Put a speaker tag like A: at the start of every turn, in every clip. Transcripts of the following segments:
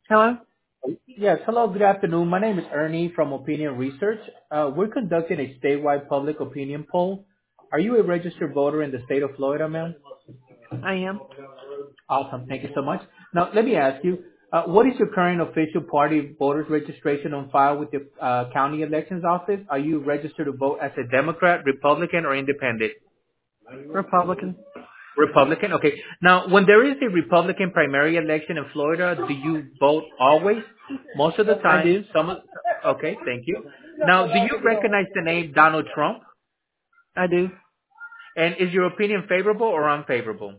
A: Hello?
B: Yes. Hello, good afternoon. My name is Ernie from Opinion Research. We're conducting a statewide public opinion poll. Are you a registered voter in the state of Florida, ma'am?
A: I am.
B: Awesome. Thank you so much. Now, let me ask you, what is your current official party voters registration on file with the county elections office? Are you registered to vote as a Democrat, Republican, or Independent?
A: Republican.
B: Republican. Okay. Now, when there is a Republican primary election in Florida, do you vote always? Most of the
A: I
B: time.
A: do.
B: Okay. Thank you. Now, do you recognize the name Donald Trump?
A: I do.
B: And is your opinion favorable or unfavorable?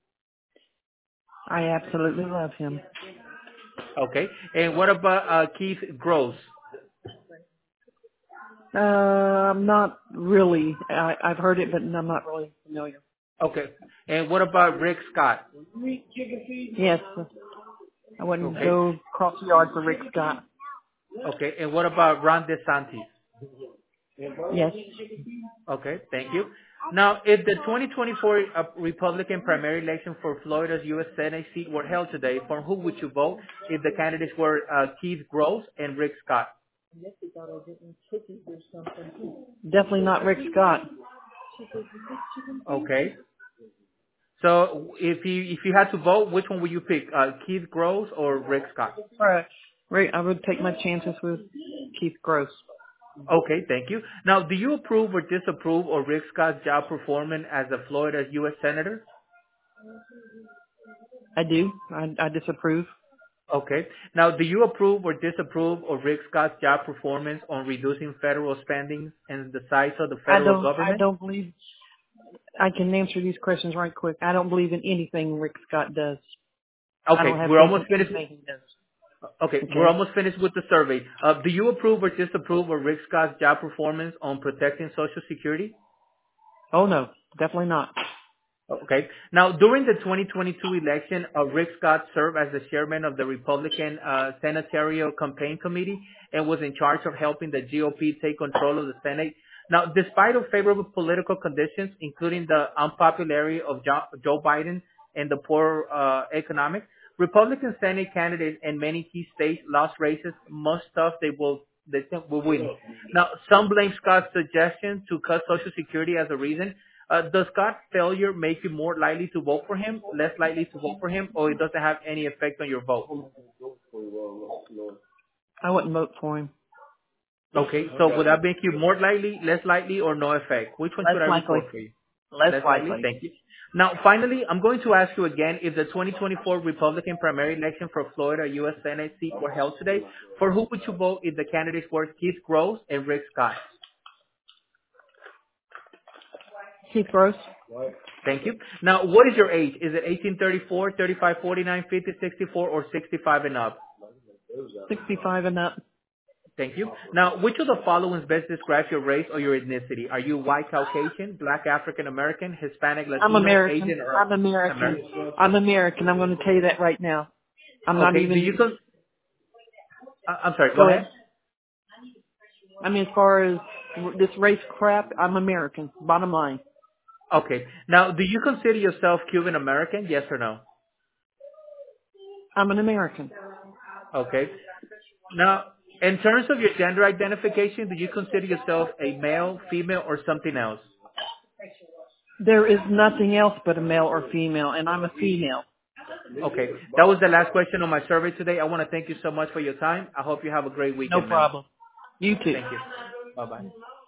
A: I absolutely love him.
B: Okay. And what about Keith Gross?
A: Not really. I've heard it, but I'm not really familiar.
B: Okay. And what about Rick Scott?
A: Yes. I wouldn't
B: Okay.
A: go cross the yard for Rick Scott.
B: Okay. And what about Ron DeSantis?
A: Yes.
B: Okay. Thank you. Now, if the 2024 Republican primary election for Florida's U.S. Senate seat were held today, for who would you vote if the candidates were Keith Gross and Rick Scott?
A: Definitely not Rick Scott.
B: Okay. So if you had to vote, which one would you pick, Keith Gross or Rick Scott?
A: Right. Rick, I would take my chances with Keith Gross.
B: Okay, thank you. Now, do you approve or disapprove of Rick Scott's job performance as a Florida's U.S. Senator?
A: I do. I disapprove.
B: Okay. Now, do you approve or disapprove of Rick Scott's job performance on reducing federal spending and the size of the federal
A: I
B: government?
A: don't believe I can answer these questions right quick. I don't believe in anything Rick Scott does. I
B: Okay,
A: don't have
B: we're
A: faith
B: almost
A: in
B: finished.
A: anything he does.
B: Okay, we're
A: Okay?
B: almost finished with the survey. Do you approve or disapprove of Rick Scott's job performance on protecting Social Security?
A: Oh no, definitely not.
B: Okay. Now, during the 2022 election, Rick Scott served as the chairman of the Republican Senatorial Campaign Committee and was in charge of helping the GOP take control of the Senate. Now, despite of favorable political conditions, including the unpopularity of Joe Biden and the poor economics, Republican Senate candidates in many key states lost races. Most stuff they think will win. Now, some blame Scott's suggestion to cut Social Security as a reason. Does Scott's failure make you more likely to vote for him, less likely to vote for him, or it doesn't have any effect on your vote?
A: I wouldn't vote for him.
B: Okay, so would that make you more likely, less likely, or no effect? Which one
A: Less
B: should I
A: likely.
B: report for you?
A: Less
B: Less likely?
A: likely.
B: Thank you. Now, finally, I'm going to ask you again, if the 2024 Republican primary election for Florida U.S. Senate seat were held today, for who would you vote if the candidates were Keith Gross and Rick Scott?
A: Keith Gross,
B: Thank you. Now, what is your age? Is it 1834, 35, 49, 50, 64, or 65 and up?
A: 65 and up.
B: Thank you. Now, which of the following best describes your race or your ethnicity? Are you white Caucasian, black African American, Hispanic,
A: I'm
B: Latino,
A: American.
B: Asian, or
A: I'm American.
B: American?
A: I'm American. I'm going to tell you that right now. I'm not
B: Okay.
A: even,
B: I'm sorry. Go
A: go
B: ahead.
A: ahead. I mean, as far as this race crap, I'm American. Bottom line.
B: Okay. Now, do you consider yourself Cuban American? Yes or no?
A: I'm an American.
B: Okay. Now, in terms of your gender identification, do you consider yourself a male, female, or something else?
A: There is nothing else but a male or female, and I'm a female.
B: Okay. That was the last question on my survey today. I want to thank you so much for your time. I hope you have a great
A: No
B: weekend, ma'am.
A: problem. You too.
B: Thank you. Bye-bye.